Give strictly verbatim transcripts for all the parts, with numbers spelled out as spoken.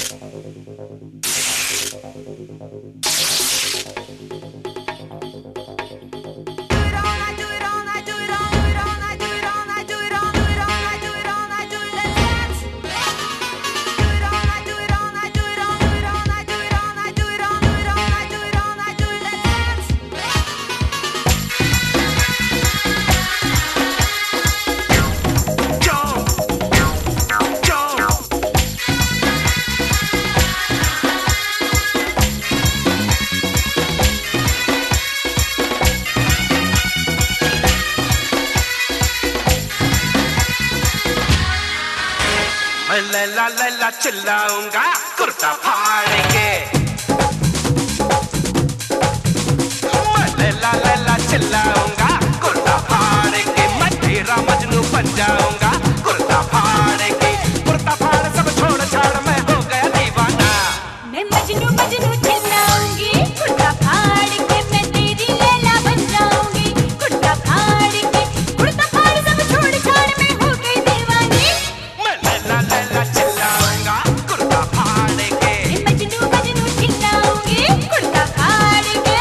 मैं लैला लैला चिल्लाऊंगा कुर्ता फाड़ के, मैं लैला लैला चिल्लाऊंगा कुर्ता फाड़ के, मैं तेरा मजनू बन जाऊंगा कुर्ता फाड़ के। कुर्ता फाड़ सब छोड़ छाड़ मैं हो गया दीवाना, मैं मजनू मजनू चिल्लाऊंगी कुर्ता फाड़ के, मैं तेरी लैला बन जाऊंगी कुर्ता फाड़ के। कुर्ता फाड़ सब छोड़ छाड़ मैं हो गई दीवानी, मैं लैला लैला चिल्लाऊंगा कुर्ता फाड़ के, मैं मजनू मजनू चिल्लाऊंगी कुर्ता फाड़ के।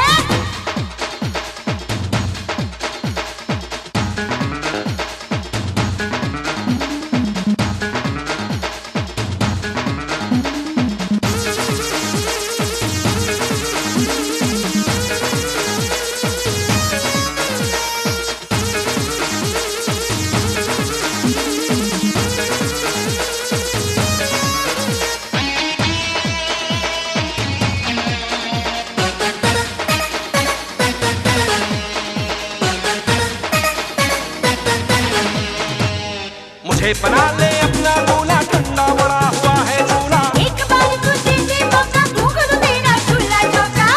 मुझे बना ले अपना दूल्हा, ठंडा बड़ा हुआ है झूला। एक बार तू दे दे मौका, भूख तो तेरा चूल्हा चौका।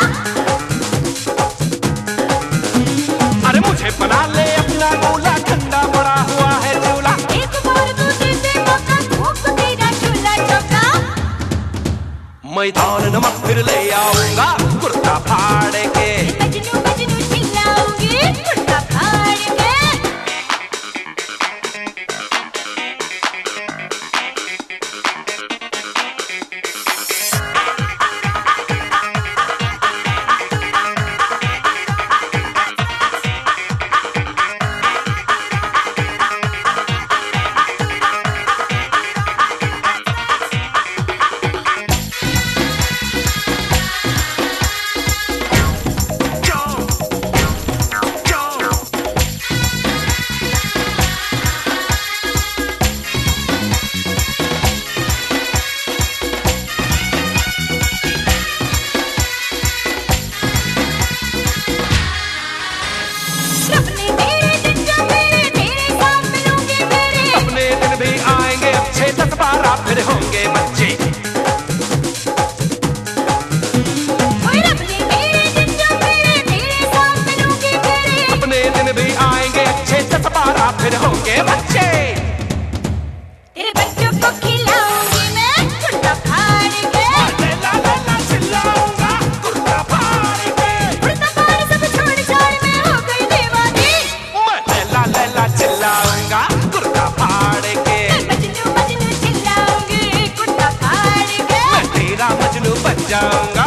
अरे मुझे बना ले अपना दूल्हा, ठंडा बड़ा हुआ है झूला। एक बार तू दे दे मौका, भूख तो तेरा चूल्हा चौका। मैं दाल नमक फिर ले आऊंगा कुर्ता फाड़ के, मजनू मजनू चिल्लाऊंगी कुर्ता फाड़ के। फिर होंगे बच्चे, अपने दिन भी आएंगे अच्छे, दस बारह फिर होंगे बच्चे। तेरे बच्चों को खिलाऊंगी मैं कुर्ता फाड़ के, लैला लैला चिल्लाऊंगा कुर्ता फाड़ के। कुर्ता फाड़ सब छोड़ छाड़ मैं हो गई दीवानी, मैं लैला लैला चिल्लाऊंगा कुर्ता फाड़ के, मजनू मजनू चिल्लाऊंगी कुर्ता फाड़ के। मैं तेरा मजनू बन जाऊंगा।